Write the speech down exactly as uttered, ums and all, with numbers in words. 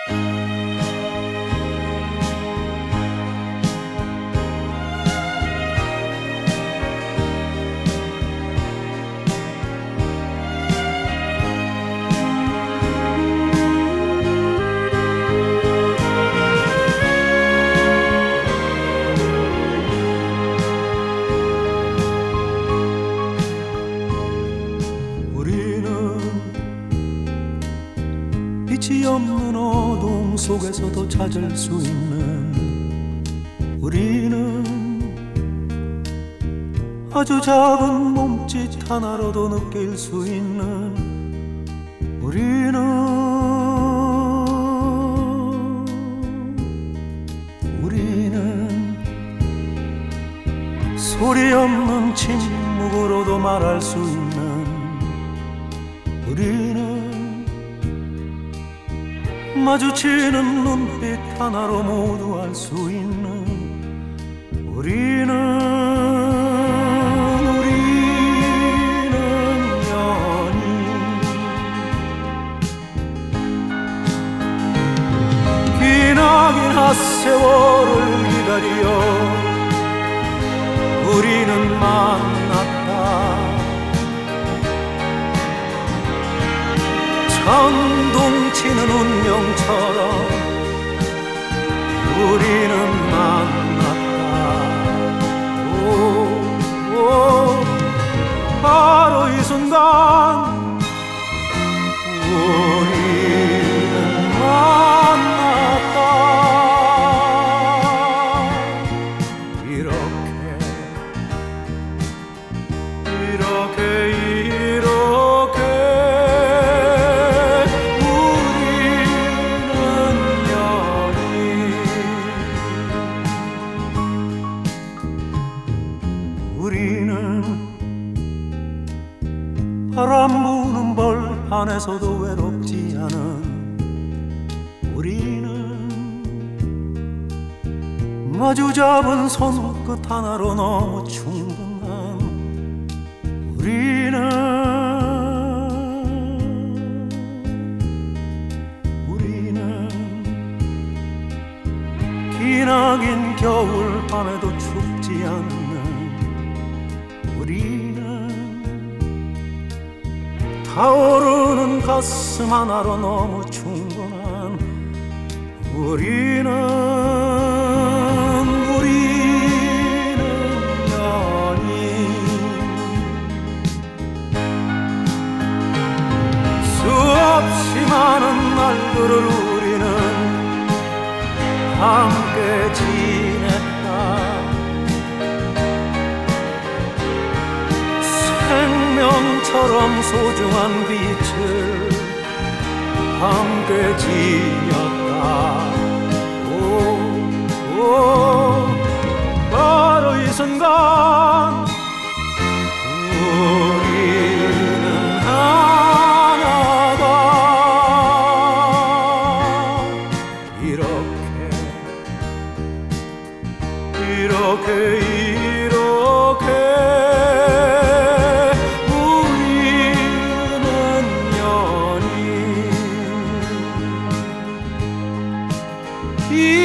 빛이 없는 어둠 속에서도 찾을 수 있는 우리는 아주 작은 몸짓 하나로도 느낄 수 있는 우리는 우리는 소리 없는 침묵으로도 말할 수 있는 우리는 마주치는 눈빛 하나로 모두 알 수 있는 우리는 우리는 연인 기나긴 핫세월을 기다려 우리는 만났다. 천둥치는 운명처럼 우리는 만났다. 오, 오, 바로 이 순간 우리는 만났다. 이렇게 이렇게 이렇게 우리는 바람 부는 벌판에서도 외롭지 않은 우리는 마주 잡은 손끝 하나로 너무 충분한 우리는 우리는 기나긴 겨울 밤에도 춥지 않는 우리는 타오르는 가슴 하나로 너무 충분한 우리는 우리는 연인 수없이 많은 날들을 우리는 함께 지냈다. 생명처럼 소중한 빛을 함께 지녔다. 오, 오, 바로 이 순간 우리는 하나다. 이렇게 이렇게 이렇게 이